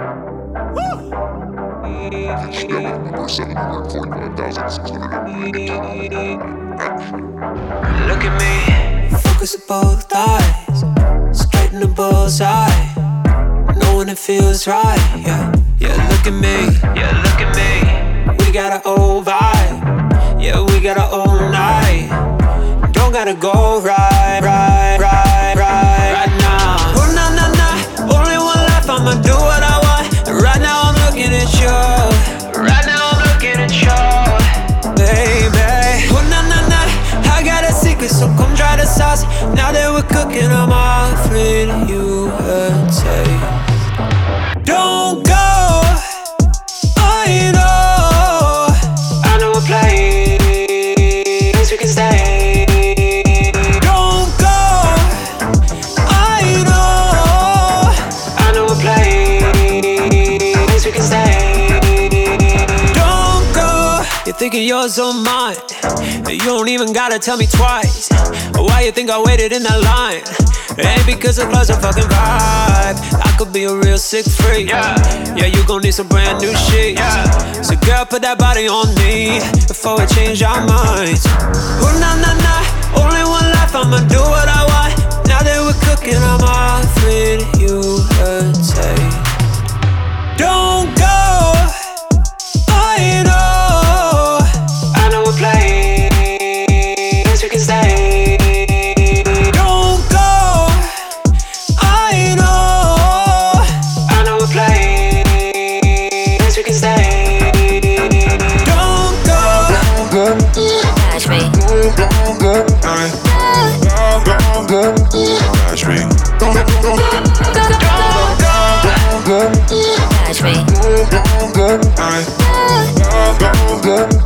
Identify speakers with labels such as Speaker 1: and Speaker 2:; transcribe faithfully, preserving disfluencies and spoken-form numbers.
Speaker 1: Look at me, focus at both eyes, straight in the bullseye, knowing it feels right. Yeah, yeah. Look at me, yeah. Look at me. We got our old vibe, yeah. We got our own night. Don't gotta go right, right, right, right, right now. Oh na na na, only one life. I'ma do what I want. Right now I'm looking at you. Right now I'm looking at you, baby. Oh na na na, I got a secret, so come try the sauce. Now that we're cooking, I'm offering you a taste. Don't go, I know, I know a place we can stay. Don't go, I know, I know a place we can stay. Don't go, you're thinking yours or mine. You don't even gotta tell me twice why you think I waited in that line. It ain't because the club's a fucking vibe. I could be a real sick freak. Yeah, yeah, you gon' need some brand new shit. Yeah, so girl, put that body on me before we change our minds. Oh na na na, only one life. I'ma do what I want. Now that we're cooking, I'm offering you a taste. Don't go, I know, I know a place we can stay.
Speaker 2: Catch me. Catch me.